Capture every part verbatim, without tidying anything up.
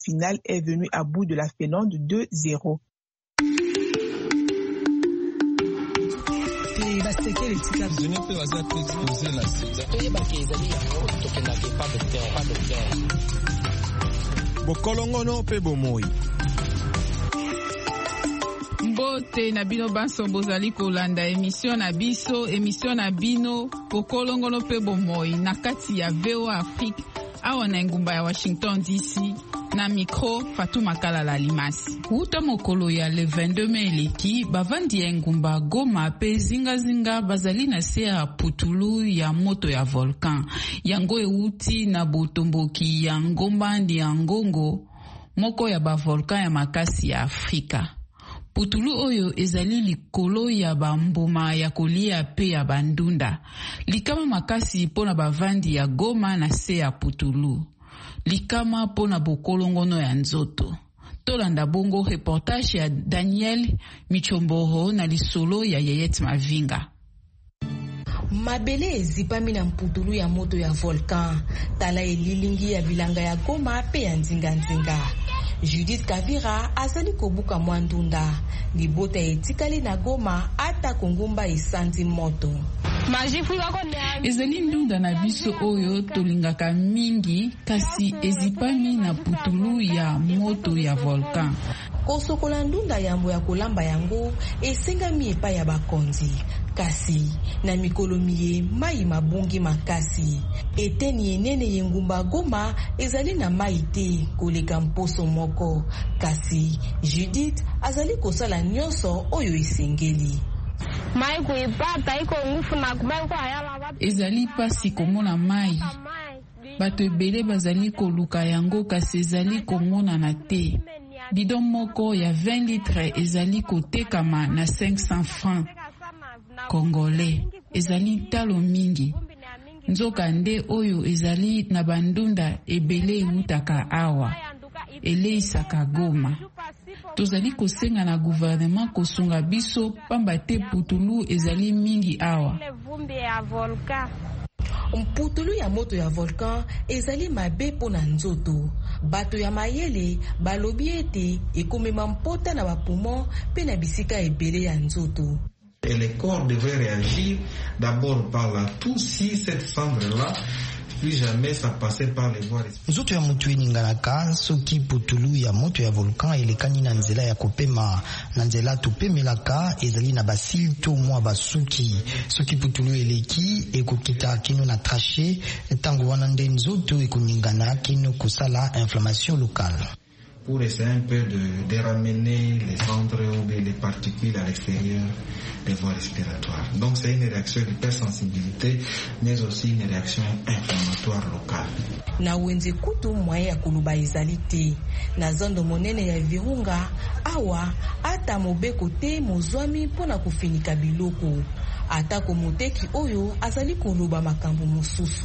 finale est venue à bout de la Finlande deux zéro. Bokolongono pe bomoi. Mbote na bino banso bozali kolanda émission na biso émission na bino bokolongono pe bomoi na kati ya V O A Afrique awa na ngumba ya Washington D C na micro Fatuma Kalala Limasi. Uta mokolo ya le vingt-deux mai eleki bavandi ya ngumba Goma pe zinga zinga bazali na se ya putulu ya moto ya volcan yango euti na botomboki ya ngomba ndi ya ngongo moko ya ba volcan ya makasi ya Afrika. Putulu oyo ezali likolo ya bamboma ya kolia pe ya bandunda. Likama makasi pona bavandi ya Goma na se ya putulu. Likama pona bokolongono ya nzoto. Tolanda bongo reportage ya Daniel Michomboho na lisolo ya Yeyet Mavinga. Mabele ezipami na mputulu ya moto ya volcan. Tala elilingi ya bilanga ya Goma pe ya nzinga nzinga. Judith Kavira azali kobuka mwandunda. Libota etikali na Goma ata kongumba isanzi moto. Ezali ndunda na biso oyo tolingaka mingi kasi ezipami na putulu ya moto ya volcan. Kosokola ndunda yambo ya kolamba yango esengami epai ya bakonzi. Kasi na mikolo miye mai mabungi makasi. Eteni enene yengumba Goma ezali na mai te koleka mposo moko. Kasi Judith azali kosala nyonso oyo esengeli. Ezali pasi komona mai. Bato ebele bazali koluka yango kasi ezali komona na te. Bidon moko ya vingt litres ezali kotekama na cinq cents francs congolais. Ezali talo mingi. Nzoka nde oyo ezali na bandunda ebele eutaka awa. Eleisaka Goma. Tozali kosenga na gouvernement kosunga biso pamba te putulu ezali mingi awa. Mputulu ya moto ya volcan ezali mabe pona nzoto. Bato ya mayele balobi ete ekomema mpota na bapoumon pe na bisika ebele ya nzoto. Et les corps devraient réagir d'abord par la toux si cette cendre-là plus jamais ça passait par les voies respiratoires. Nzoto ya mutu eninganaka soki putulu ya moto ya volcan elekani na nzela ya kopema na nzela topemelaka ezali na basil to mwa basuki. Soki putulu eleki ekokita kino na traché tango wana nde nzoto ekoningana kino kosala inflammation locale. Pour essayer un peu de, de ramener les cendres ou les particules à l'extérieur des voies respiratoires. Donc c'est une réaction d'hypersensibilité, mais aussi une réaction inflammatoire locale. Na wenze kutu mwaye ya kuluba ezali te. Na zondo monene ya virunga, awa ata mobeko te mozwami pona kufinika biloko. Ata komoteki oyo azali kuluba makambo mosusu.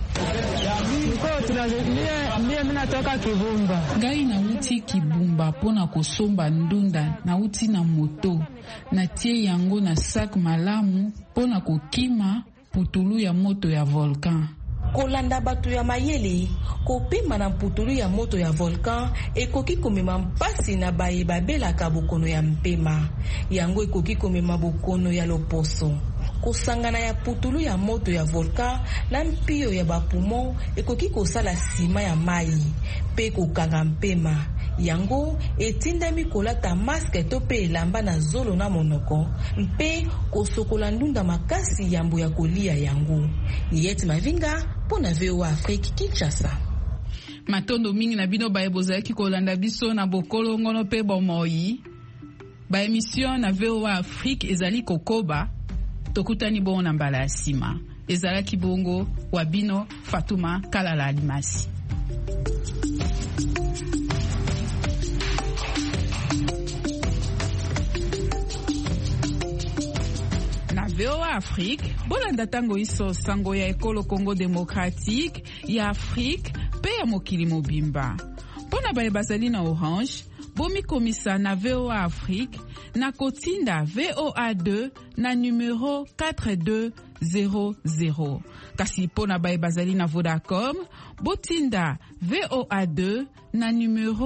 Ngai na uti kibumba pona kosomba ndunda na uti na moto na tie yango na sac malamu pona kokima putulu ya moto ya volcan. Kolanda bato ya mayele kopima na putulu ya moto ya volcan ekoki komema mpasi na baye babelaka bokono ya mpema yango ekoki komema bokono ya loposo. Kosangana ya putulu ya moto ya volcan na mpio ya bapoumon ekoki kosala sima ya mai pe kokanga mpema yango etindami kolata maske to pe elamba na zolo na monoko mpe kosokola ndunda makasi yambo ya kolia yango. Yeyet Mavinga pona V O A Afrique Kinshasa. Matondo mingi na bino baye bozalaki kolanda biso na bokolo ngono pe bomoi. Ba émission na V O A Afrique ezali kokoba tokutani bon na mbala ya sima. Ezalaki bongo wabino Fatuma Kalala Limasi. V O A Afrique, bolanda tango iso sango ya ekolo Congo démocratique, ya Afrique, pe ya mokili mobimba. Pona baye bazali na Orange, bomi komisa na V O A Afrique, na kotinda V O A deux na numero quatre deux zéro zéro. Kasi pona baye bazali na Vodacom, botinda V O A deux na numero